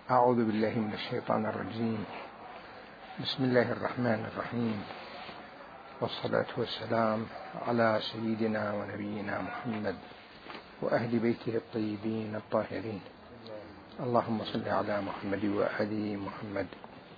أعوذ بالله من الشيطان الرجيم. بسم الله الرحمن الرحيم، والصلاة والسلام على سيدنا ونبينا محمد وأهل بيته الطيبين الطاهرين. اللهم صل على محمد وآل محمد.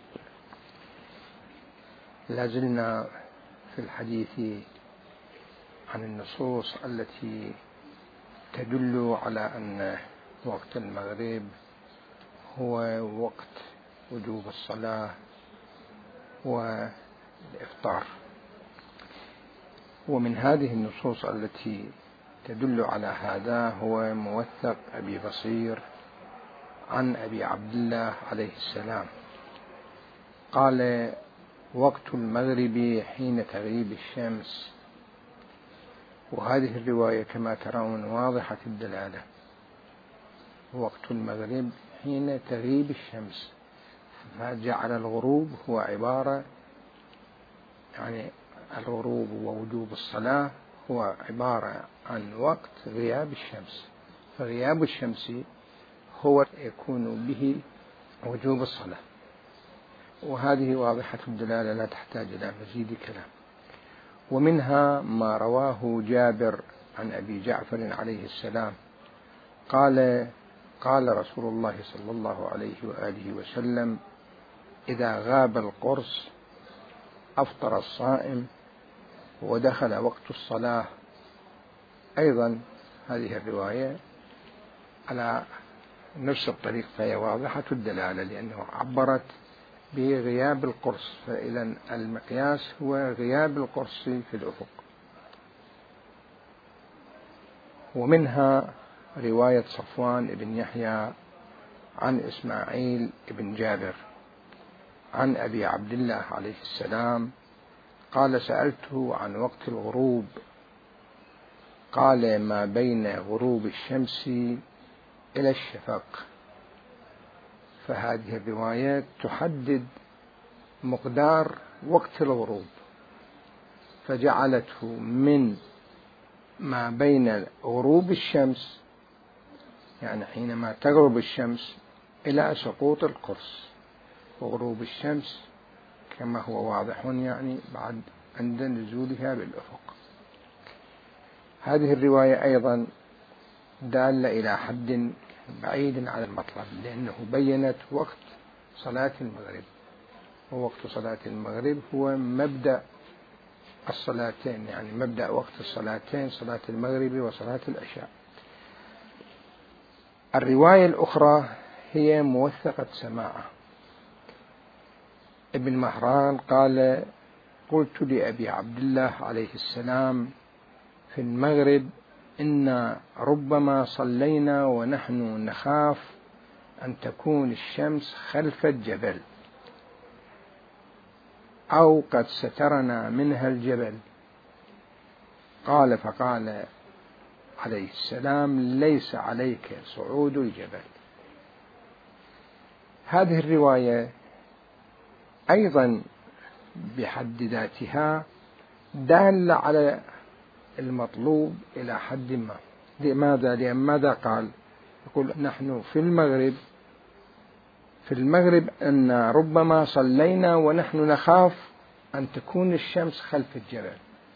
لازلنا في الحديث عن النصوص التي تدل على أن وقت المغرب هو وقت وجوب الصلاة والإفطار. ومن هذه النصوص التي تدل على هذا هو موثق أبي بصير عن أبي عبد الله عليه السلام قال: وقت المغرب حين تغيب الشمس. وهذه الرواية كما ترون واضحة الدلالة. وقت المغرب حين تغيب الشمس، فجعل الغروب هو عبارة الغروب ووجوب الصلاة هو عبارة عن وقت غياب الشمس، فغياب الشمس هو يكون به وجوب الصلاة. وهذه واضحة الدلالة لا تحتاج إلى مزيد كلام. ومنها ما رواه جابر عن أبي جعفر عليه السلام قال رسول الله صلى الله عليه وآله وسلم: إذا غاب القرص أفطر الصائم ودخل وقت الصلاة. أيضا هذه الرواية على نفس الطريق، فهي واضحة الدلالة لأنه عبرت بغياب القرص، فإذا المقياس هو غياب القرص في الأفق. ومنها رواية صفوان بن يحيى عن إسماعيل بن جابر عن أبي عبد الله عليه السلام قال: سألته عن وقت الغروب، قال: ما بين غروب الشمس إلى الشفق. فهذه الروايات تحدد مقدار وقت الغروب، فجعلته من ما بين غروب الشمس، يعني حينما تغرب الشمس، إلى سقوط القرص. وغروب الشمس كما هو واضح بعد عند نزولها بالأفق. هذه الرواية أيضا دالة إلى حد بعيد على المطلب، لأنه بيّنت وقت صلاة المغرب، ووقت صلاة المغرب هو مبدأ الصلاتين، مبدأ وقت الصلاتين، صلاة المغرب وصلاة العشاء. الرواية الأخرى هي موثقة سماعة. ابن مهران قال: قلت لأبي عبد الله عليه السلام في المغرب: إن ربما صلينا ونحن نخاف أن تكون الشمس خلف الجبل أو قد سترنا منها الجبل. فقال عليه السلام: ليس عليك صعود الجبل. هذه الرواية أيضا بحد ذاتها دالة على المطلوب إلى حد ما. لماذا؟ لأن ماذا قال؟ يقول: نحن في المغرب أن ربما صلينا ونحن نخاف أن تكون الشمس خلف الجبل،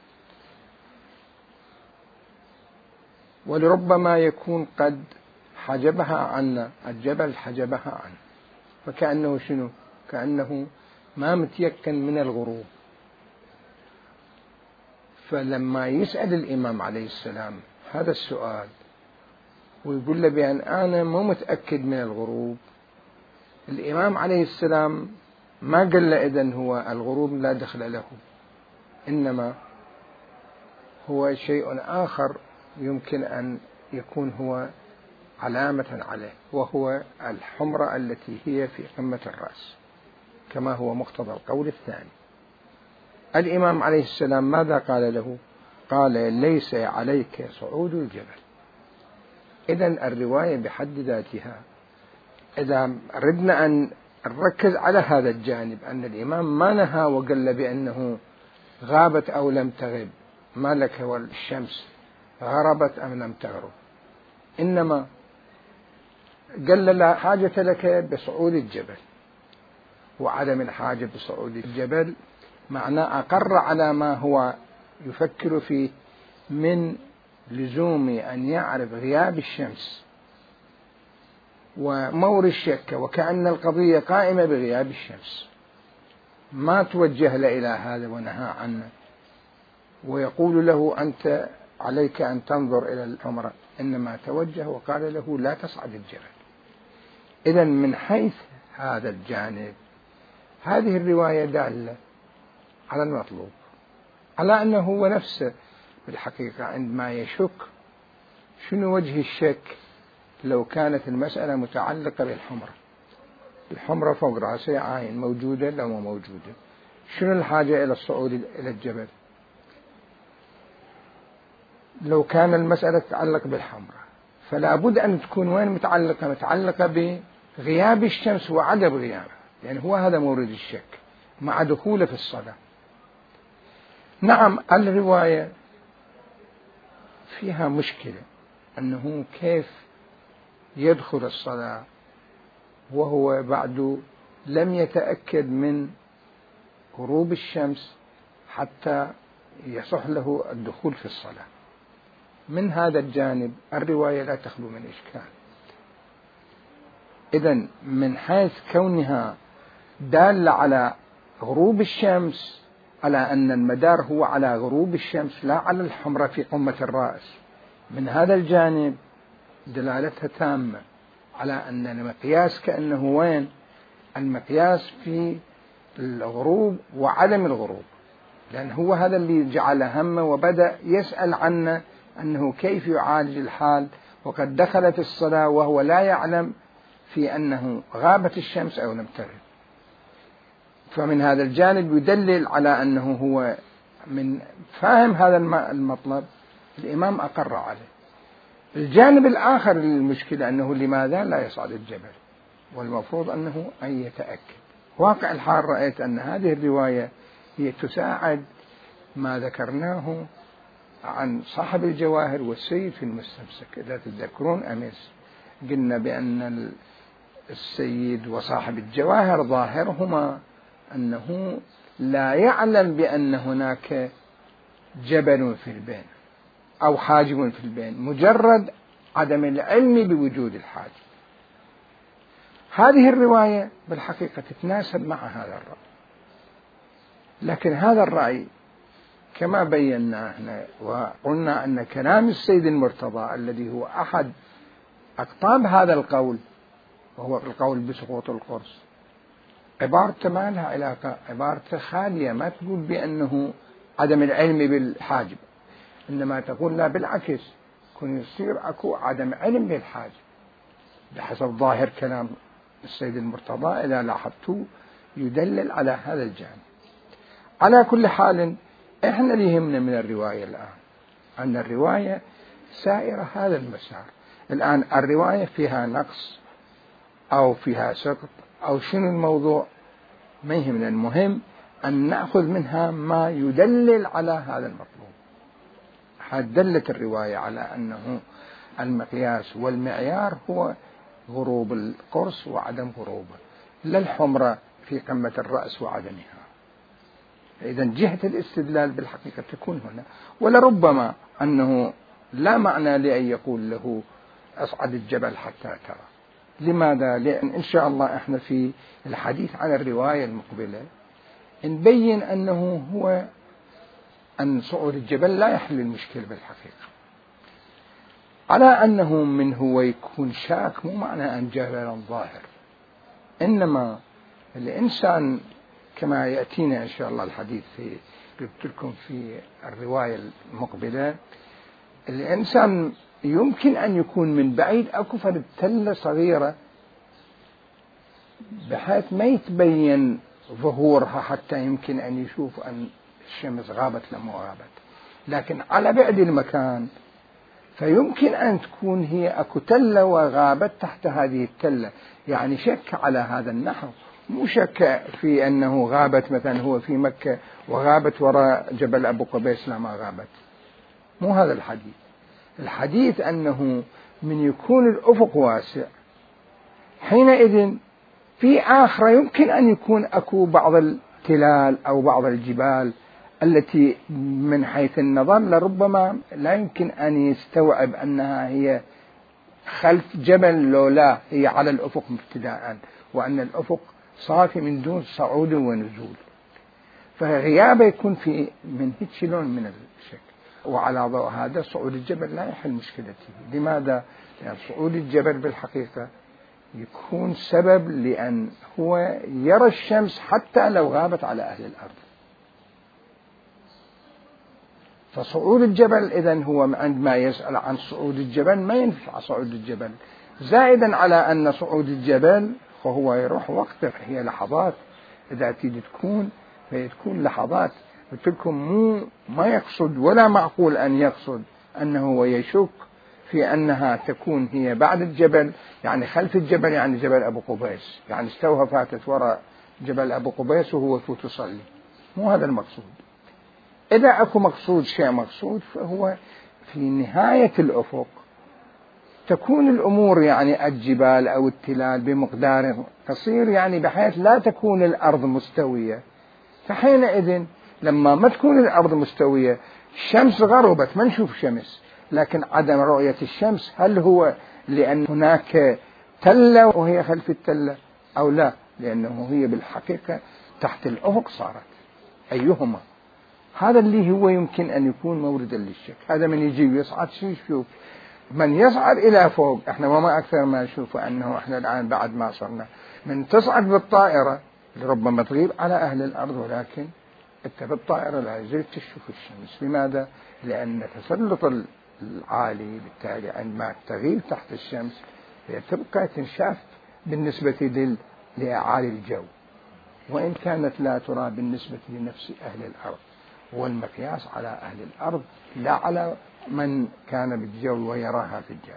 ولربما يكون قد حجبها عنا، الجبل حجبها عنا، فكأنه شنو؟ كأنه ما متيقن من الغروب. فلما يسأل الإمام عليه السلام هذا السؤال ويقول له بأن أنا مو متأكد من الغروب، الإمام عليه السلام ما قال له إذن هو الغروب لا دخل له، إنما هو شيء آخر يمكن أن يكون هو علامة عليه، وهو الحمرة التي هي في قمة الرأس، كما هو مقتضى القول الثاني. الإمام عليه السلام ماذا قال له؟ قال: ليس عليك صعود الجبل. إذن الرواية بحد ذاتها، إذا ردنا أن نركز على هذا الجانب، أن الإمام ما نهى وقال بأنه غابت أو لم تغب، ما لك والشمس غربت أم لم تغرب، إنما قال له لا حاجة لك بصعود الجبل، وعدم الحاجة بصعود الجبل معناه أقر على ما هو يفكر فيه من لزوم أن يعرف غياب الشمس ومور الشك، وكأن القضية قائمة بغياب الشمس، ما توجه له إلى هذا ونهى عنه ويقول له أنت عليك أن تنظر إلى الحمرة، إنما توجه وقال له لا تصعد الجبل. إذن من حيث هذا الجانب هذه الرواية دالة على المطلوب، على أنه هو نفسه بالحقيقة عندما يشك شنو وجه الشك لو كانت المسألة متعلقة بالحمرة، الحمرة فوق رأسه عين موجودة لو ما موجودة، شنو الحاجة إلى الصعود إلى الجبل لو كان المسألة تتعلق بالحمرة؟ فلا بد أن تكون وين متعلقة بغياب الشمس وعدم غيابها، يعني هو هذا مورد الشك مع دخوله في الصلاة. نعم الرواية فيها مشكلة، أنه كيف يدخل الصلاة وهو بعد لم يتأكد من غروب الشمس حتى يصح له الدخول في الصلاة. من هذا الجانب الرواية لا تخلو من إشكال. إذن من حيث كونها دالة على غروب الشمس، على أن المدار هو على غروب الشمس لا على الحمرة في قمة الرأس، من هذا الجانب دلالتها تامة على أن المقياس كأنه وين المقياس في الغروب وعدم الغروب، لأن هو هذا اللي جعل همه وبدأ يسأل عنه أنه كيف يعالج الحال وقد دخل في الصلاة وهو لا يعلم في أنه غابت الشمس أو لم تغب. فمن هذا الجانب يدلل على أنه هو من فاهم هذا المطلب الإمام أقر عليه. الجانب الآخر للمشكلة أنه لماذا لا يصعد الجبل، والمفروض أنه أن يتأكد. واقع الحال رأيت أن هذه الرواية هي تساعد ما ذكرناه عن صاحب الجواهر والسيد في المستمسك. إذا تذكرون أمس قلنا بأن السيد وصاحب الجواهر ظاهرهما أنه لا يعلم بأن هناك جبل في البين أو حاجب في البين، مجرد عدم العلم بوجود الحاجب. هذه الرواية بالحقيقة تتناسب مع هذا الرأي، لكن هذا الرأي كما بينا احنا وقلنا أن كلام السيد المرتضى الذي هو أحد أقطاب هذا القول وهو القول بسقوط القرص عبارته ما لها علاقة، عبارته خالية، ما تقول بأنه عدم العلم بالحاجب، إنما تقول لا بالعكس كن يصير أكو عدم علم بالحاجب بحسب ظاهر كلام السيد المرتضى إذا لاحظتوا يدلل على هذا الجانب. على كل حال إحنا اللي يهمنا من الرواية الآن أن الرواية سائرة هذا المسار. الآن الرواية فيها نقص أو فيها سقط أو شنو الموضوع ما يهمنا، المهم أن نأخذ منها ما يدلل على هذا المطلوب. دلت الرواية على أنه المقياس والمعيار هو غروب القرص وعدم غروبه، لا الحمرة في قمة الرأس وعدمها. إذا جهة الاستدلال بالحقيقة تكون هنا، ولربما أنه لا معنى لأن يقول له أصعد الجبل حتى ترى. لماذا؟ لأن إن شاء الله إحنا في الحديث عن الرواية المقبلة نبين أنه هو أن صعود الجبل لا يحل المشكلة بالحقيقة، على أنه من هو يكون شاك مو معنى أن جهل ظاهر، إنما الإنسان كما يأتينا إن شاء الله الحديث في قلت لكم في الرواية المقبلة، الإنسان يمكن أن يكون من بعيد أكو فرد تلة صغيرة بحيث ما يتبين ظهورها حتى يمكن أن يشوف أن الشمس غابت لم غابت، لكن على بعد المكان فيمكن أن تكون هي أكو تلة وغابت تحت هذه التلة، يعني شك على هذا النحو، مو شك في أنه غابت مثلا هو في مكة وغابت وراء جبل أبو قبيس لا ما غابت، مو هذا الحديث. الحديث أنه من يكون الأفق واسع حينئذ في آخرة يمكن أن يكون أكو بعض التلال أو بعض الجبال التي من حيث النظر لربما لا يمكن أن يستوعب أنها هي خلف جبل لولا هي على الأفق ابتداء، وأن الأفق صافي من دون صعود ونزول، فغيابه يكون في من هيك لون من الشكل. وعلى ضوء هذا صعود الجبل لا يحل مشكلته. لماذا؟ لأن صعود الجبل بالحقيقة يكون سبب لأن هو يرى الشمس حتى لو غابت على أهل الأرض. فصعود الجبل إذن هو عندما يسأل عن صعود الجبل ما ينفع صعود الجبل، زائدا على أن صعود الجبل فهو يروح وقته، هي لحظات إذا تيجي تكون فهي تكون لحظات. قلت لكم ما يقصد ولا معقول أن يقصد أنه ويشك في أنها تكون هي بعد الجبل، يعني خلف الجبل، يعني جبل أبو قبيس، يعني استوها فاتت وراء جبل أبو قبيس وهو فوت يصلي. مو هذا المقصود. إذا أكو مقصود شيء مقصود فهو في نهاية الأفق تكون الأمور يعني الجبال أو التلال بمقدار قصير، يعني بحيث لا تكون الأرض مستوية. فحينئذ لما ما تكون الأرض مستوية الشمس غربت ما نشوف شمس، لكن عدم رؤية الشمس هل هو لأن هناك تلة وهي خلف التلة أو لا لأنه هي بالحقيقة تحت الأفق صارت؟ أيهما؟ هذا اللي هو يمكن أن يكون موردا للشك. هذا من يجي ويصعد شو يشوف، من يصعد إلى فوق احنا وما أكثر ما نشوف أنه احنا الآن بعد ما صرنا من تصعد بالطائرة ربما تغيب على أهل الأرض، ولكن أنت بالطائرة لا زلت تشوف الشمس. لماذا؟ لأن تسلط العالي بالتالي عندما تغيب تحت الشمس هي تبقى تنشاف بالنسبة لأعالي الجو، وإن كانت لا ترى بالنسبة لنفس أهل الأرض. والمقياس على أهل الأرض لا على من كان بالجو ويراها في الجو.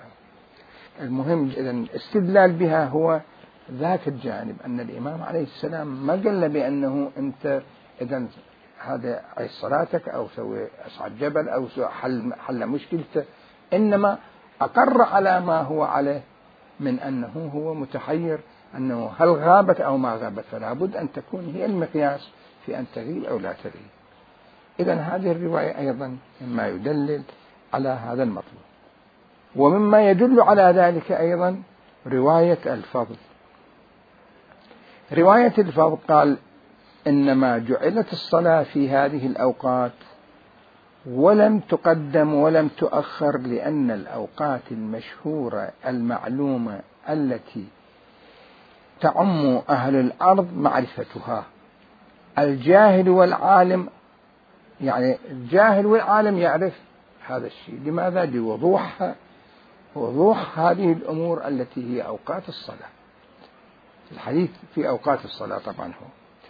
المهم إذن استدلال بها هو ذاك الجانب، أن الإمام عليه السلام ما قال بأنه أنت هذا عيش صلاتك أو سوي أصعد جبل أو حل مشكلته، إنما أقر على ما هو عليه من أنه هو متحير أنه هل غابت أو ما غابت، فلا بد أن تكون هي المقياس في أن تغيب أو لا تغيب. إذن هذه الرواية أيضا مما يدلل على هذا المطلوب. ومما يدل على ذلك أيضا رواية الفضل. رواية الفضل قال إنما جعلت الصلاة في هذه الأوقات ولم تقدم ولم تؤخر لأن الأوقات المشهورة المعلومة التي تعم أهل الأرض معرفتها. الجاهل والعالم، يعني الجاهل والعالم يعرف هذا الشيء. لماذا؟ لوضوح هذه الأمور التي هي أوقات الصلاة. الحديث في أوقات الصلاة طبعا هو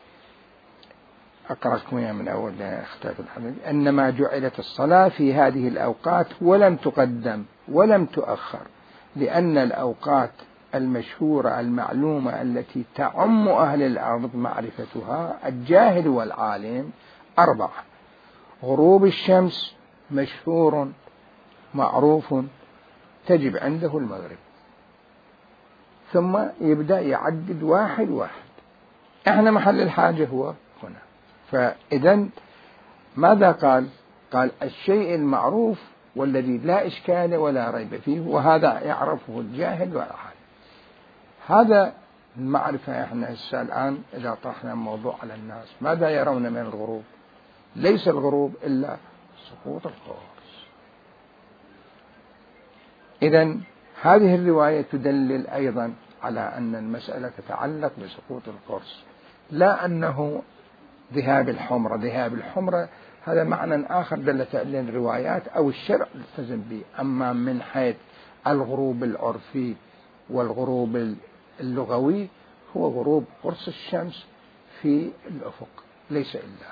أقرأ لكم من أول اختلاف الحديث. إنما جعلت الصلاة في هذه الأوقات ولم تقدم ولم تؤخر لأن الأوقات المشهورة المعلومة التي تعم أهل الأرض معرفتها الجاهل والعالم 4: غروب الشمس مشهور معروف تجب عنده المغرب، ثم يبدأ يعدد واحد واحد. احنا محل الحاجة هو هنا. فإذن ماذا قال؟ قال الشيء المعروف والذي لا إشكال ولا ريب فيه، وهذا يعرفه الجاهل والعالم. هذا المعرفة. احنا الآن إذا طرحنا الموضوع على الناس ماذا يرون من الغروب؟ ليس الغروب إلا سقوط القرص. إذن هذه الرواية تدلل أيضا على أن المسألة تتعلق بسقوط القرص، لا أنه ذهاب الحمرة. ذهاب الحمرة هذا معنى آخر دلت عليه الروايات أو الشرع التزم به. أما من حيث الغروب العرفي والغروب اللغوي هو غروب قرص الشمس في الأفق ليس إلا.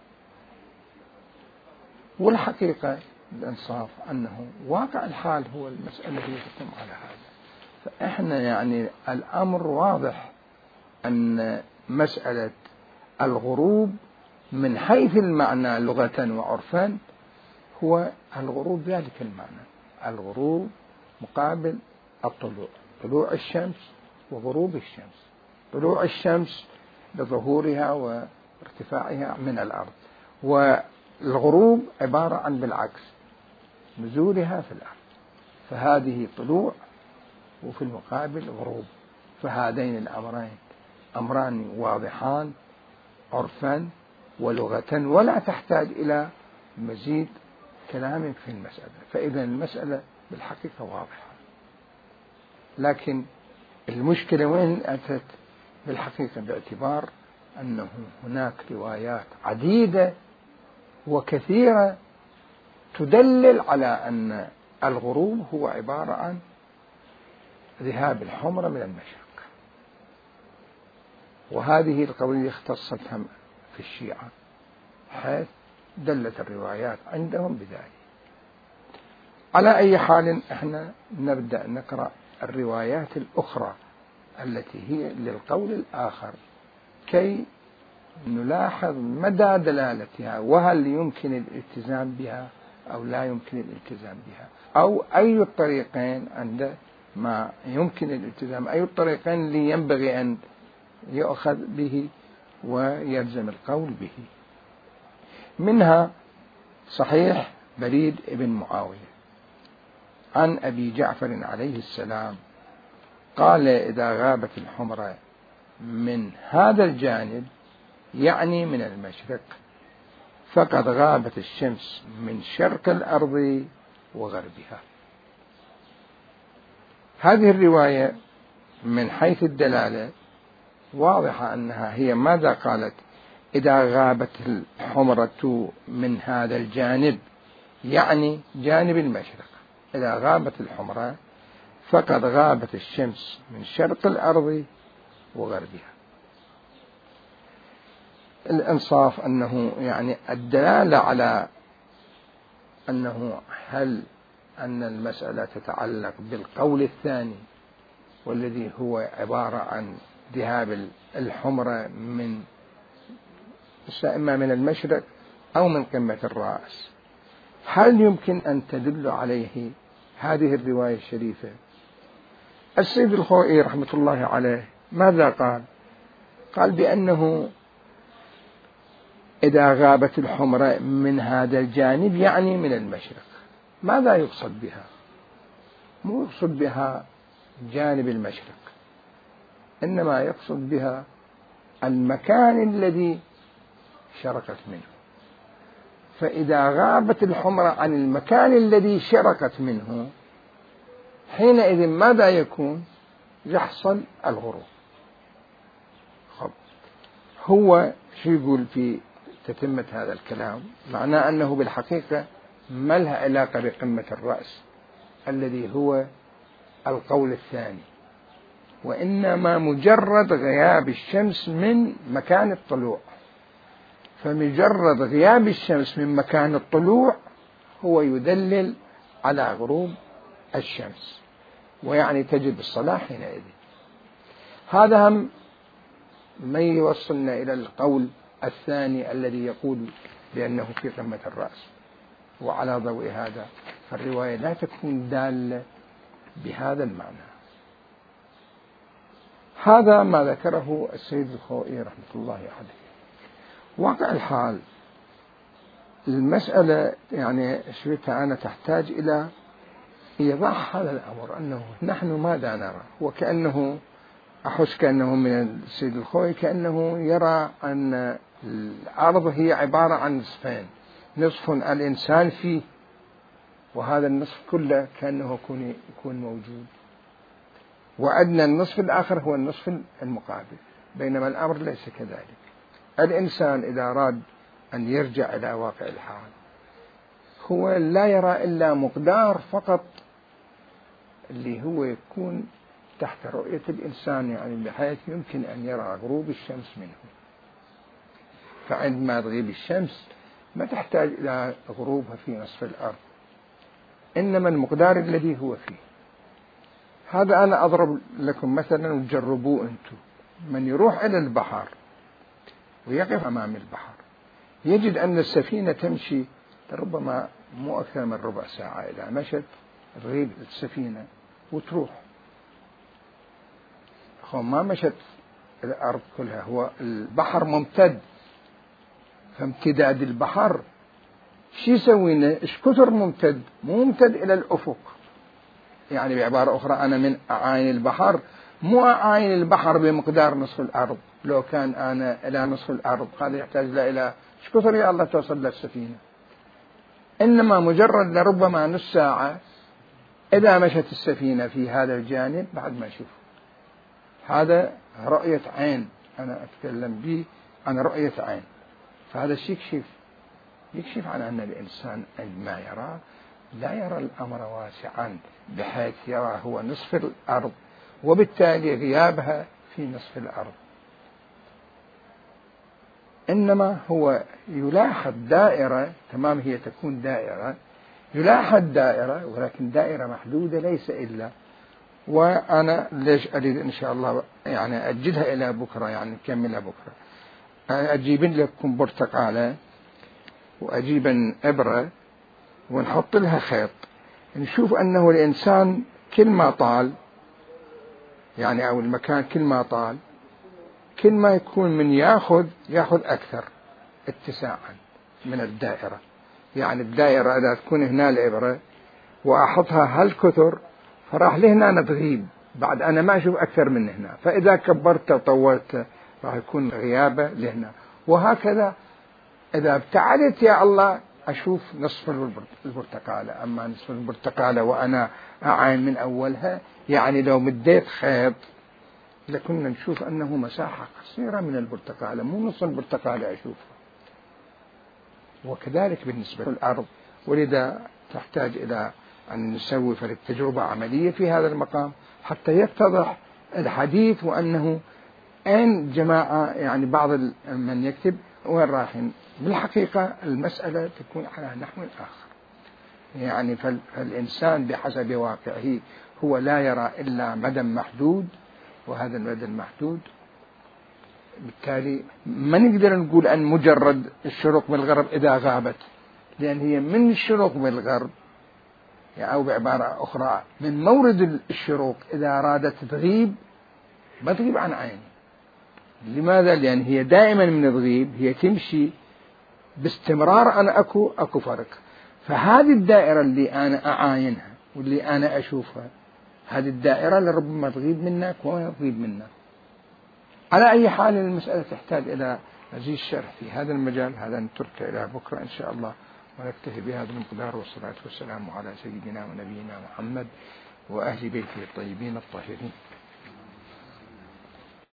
والحقيقة الإنصاف أنه واقع الحال هو المسألة هي تقوم على هذا. فإحنا يعني الأمر واضح أن مسألة الغروب من حيث المعنى لغة وعرفا هو الغروب ذلك المعنى، الغروب مقابل الطلوع، طلوع الشمس وغروب الشمس. طلوع الشمس لظهورها وارتفاعها من الأرض، والغروب عبارة عن بالعكس نزولها في الأرض. فهذه طلوع وفي المقابل غروب. فهذين الأمرين أمران واضحان عرفا ولغة، ولا تحتاج إلى مزيد كلام في المسألة. فإذا المسألة بالحقيقة واضحة، لكن المشكلة وين أتت بالحقيقة؟ باعتبار أنه هناك روايات عديدة وكثيرة تدلل على أن الغروب هو عبارة عن ذهاب الحمرة من المشرق، وهذه القضية اختصت هم في الشيعة، حيث دلت الروايات عندهم بذلك. على أي حال احنا نبدأ نقرأ الروايات الأخرى التي هي للقول الآخر كي نلاحظ مدى دلالتها، وهل يمكن الالتزام بها أو لا يمكن الالتزام بها، أو أي الطريقين عند ما يمكن الالتزام، أي الطريقين اللي ينبغي أن يؤخذ به ويلزم القول به. منها صحيح بريد ابن معاوية عن أبي جعفر عليه السلام قال: إذا غابت الحمرة من هذا الجانب يعني من المشرق فقد غابت الشمس من شرق الأرض وغربها. هذه الرواية من حيث الدلالة واضحة أنها هي ماذا قالت؟ إذا غابت الحمرة من هذا الجانب يعني جانب المشرق، إذا غابت الحمرة فقد غابت الشمس من شرق الأرض وغربها. الإنصاف أنه يعني الدلالة على أنه هل أن المسألة تتعلق بالقول الثاني والذي هو عبارة عن ذهاب الحمرة من إما من المشرق أو من قمة الرأس، هل يمكن أن تدل عليه هذه الرواية الشريفة؟ السيد الخوئي رحمة الله عليه ماذا قال؟ قال بأنه إذا غابت الحمرة من هذا الجانب يعني من المشرق. ماذا يقصد بها؟ مو يقصد بها جانب المشرق، إنما يقصد بها المكان الذي شرقت منه. فإذا غابت الحمرة عن المكان الذي شرقت منه حينئذ ماذا يكون؟ يحصل الغروب. هو شو يقول في تتمة هذا الكلام؟ معناه أنه بالحقيقة ما لها علاقة بقمة الرأس الذي هو القول الثاني، وإنما مجرد غياب الشمس من مكان الطلوع. فمجرد غياب الشمس من مكان الطلوع هو يدلل على غروب الشمس، ويعني تجب الصلاة حينئذ. هذا هم ما يوصلنا إلى القول الثاني الذي يقول بأنه في قمة الرأس. وعلى ضوء هذا فالرواية لا تكون دالة بهذا المعنى. هذا ما ذكره السيد الخوئي رحمة الله عليه. واقع الحال المسألة يعني شوية أنا تحتاج إلى إيضاح هذا الأمر، أنه نحن ماذا نرى؟ وكأنه أحس كأنه من السيد الخوئي كأنه يرى أن الأرض هي عبارة عن نصفين، نصف الإنسان فيه وهذا النصف كله كأنه يكون موجود، وأدنى النصف الآخر هو النصف المقابل، بينما الأمر ليس كذلك. الإنسان إذا أراد أن يرجع إلى واقع الحال هو لا يرى إلا مقدار فقط اللي هو يكون تحت رؤية الإنسان، يعني بحيث يمكن أن يرى غروب الشمس منه. فعندما تغيب الشمس ما تحتاج إلى غروبها في نصف الأرض، إنما المقدار الذي هو فيه. هذا أنا أضرب لكم مثلا وتجربوه أنتم. من يروح إلى البحر ويقف أمام البحر يجد أن السفينة تمشي ربما مو أكثر من ربع ساعة، إذا مشت تغيب السفينة وتروح. هو ما مشت الأرض كلها، هو البحر ممتد، فامتداد البحر شو يسوي لنا؟ إيش كثر ممتد؟ مو ممتد إلى الأفق. يعني بعبارة أخرى أنا من أعاين البحر مو أعاين البحر بمقدار نصف الأرض، لو كان أنا إلى نصف الأرض هذا يحتاج إلى إيش كثر يا الله توصل للسفينة، إنما مجرد لربما نص ساعة إذا مشت السفينة في هذا الجانب بعد ما أشوف. هذا رؤية عين، أنا أتكلم به عن رؤية عين. فهذا الشيء يكشف عن أن الإنسان عندما يرى لا يرى الأمر واسعا بحيث يرى هو نصف الأرض وبالتالي غيابها في نصف الأرض، إنما هو يلاحظ دائرة، تمام هي تكون دائرة، يلاحظ دائرة ولكن دائرة محدودة ليس إلا. وأنا ليش أريد إن شاء الله يعني أجلها إلى بكرة، يعني نكملها بكرة. أجيب لكم برتقالة وأجيب إبرة ونحط لها خيط، نشوف أنه الإنسان كل ما طال يعني أو المكان كل ما طال كل ما يكون من يأخذ أكثر اتساعا من الدائرة. يعني الدائرة إذا تكون هنا الإبرة وأحطها هالكثر فراح لهنا تغيب، بعد أنا ما أشوف أكثر من هنا، فإذا كبرت وطولت راح يكون غيابة لهنا، وهكذا إذا ابتعدت يا الله أشوف نصف البرتقالة. أما نصف البرتقالة وأنا أعاين من أولها، يعني لو مديت خيط لكنا نشوف أنه مساحة قصيرة من البرتقالة، مو نصف البرتقالة أشوفها. وكذلك بالنسبة للأرض، ولذا تحتاج إلى أن نسوي تجربة عملية في هذا المقام حتى يتضح الحديث، وأنه أين جماعة يعني بعض من يكتب وين رايحين. بالحقيقة المسألة تكون على نحو آخر، يعني فالإنسان بحسب واقعه هو لا يرى إلا مدى محدود، وهذا المدى المحدود بالتالي ما نقدر نقول أن مجرد الشروق بالغرب إذا غابت، لأن هي من الشروق بالغرب يعني أو بعبارة أخرى من مورد الشروق إذا أرادت تغيب ما تغيب عن عيني. لماذا؟ لأن هي دائما من تغيب، هي تمشي باستمرار، أنا أكو فرق. فهذه الدائرة اللي أنا أعاينها واللي أنا أشوفها، هذه الدائرة لربما تغيب منك وما تغيب منك. على أي حال المسألة تحتاج إلى مزيد شرح في هذا المجال، هذا نترك إلى بكرة إن شاء الله، ونكتفي بهذا المقدار، والصلاة والسلام على سيدنا ونبينا محمد وأهل بيته الطيبين الطاهرين.